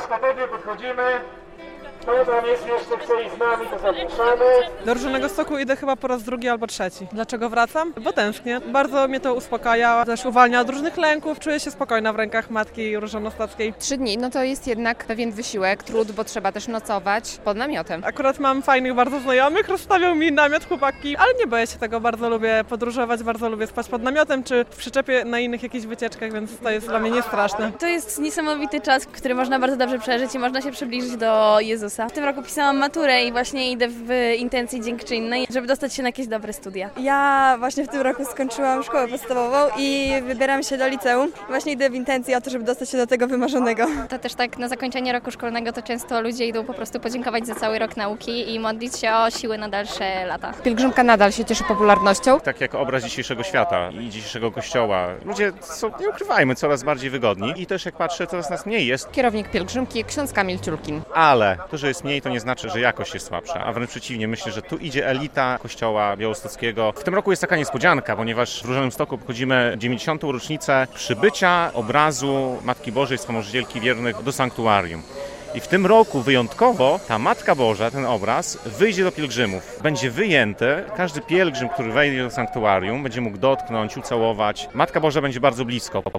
katedry podchodzimy. Kto tam jest jeszcze, chce iść z nami, to zapraszamy. Do Różanego Stoku idę chyba po raz drugi albo trzeci. Dlaczego wracam? Bo tęsknię. Bardzo mnie to uspokaja, też uwalnia od różnych lęków. Czuję się spokojna w rękach matki różanostockiej. 3 dni, no to jest jednak pewien wysiłek, trud, bo trzeba też nocować pod namiotem. Akurat mam fajnych bardzo znajomych, rozstawią mi namiot chłopaki, ale nie boję się tego, bardzo lubię podróżować, bardzo lubię spać pod namiotem, czy w przyczepie na innych jakichś wycieczkach, więc to jest dla mnie niestraszne. To jest niesamowity czas, który można bardzo dobrze przeżyć i można się przybliżyć do Jezusa. W tym roku pisałam maturę i właśnie idę w intencji dziękczynnej, żeby dostać się na jakieś dobre studia. Ja właśnie w tym roku skończyłam szkołę podstawową i wybieram się do liceum. Właśnie idę w intencji o to, żeby dostać się do tego wymarzonego. To też tak na zakończenie roku szkolnego to często ludzie idą po prostu podziękować za cały rok nauki i modlić się o siły na dalsze lata. Pielgrzymka nadal się cieszy popularnością. Tak jak obraz dzisiejszego świata i dzisiejszego kościoła. Ludzie są, nie ukrywajmy, coraz bardziej wygodni i też jak patrzę, coraz nas mniej jest. Kierownik pielgrzymki, ksiądz Kamil Ciulkin. Ale to, że jest mniej, to nie znaczy, że jakość jest słabsza, a wręcz przeciwnie, myślę, że tu idzie elita kościoła białostockiego. W tym roku jest taka niespodzianka, ponieważ w Różanym Stoku obchodzimy 90. rocznicę przybycia obrazu Matki Bożej Wspomożycielki Wiernych do sanktuarium. I w tym roku wyjątkowo ta Matka Boża, ten obraz, wyjdzie do pielgrzymów. Będzie wyjęty. Każdy pielgrzym, który wejdzie do sanktuarium, będzie mógł dotknąć, ucałować. Matka Boża będzie bardzo blisko.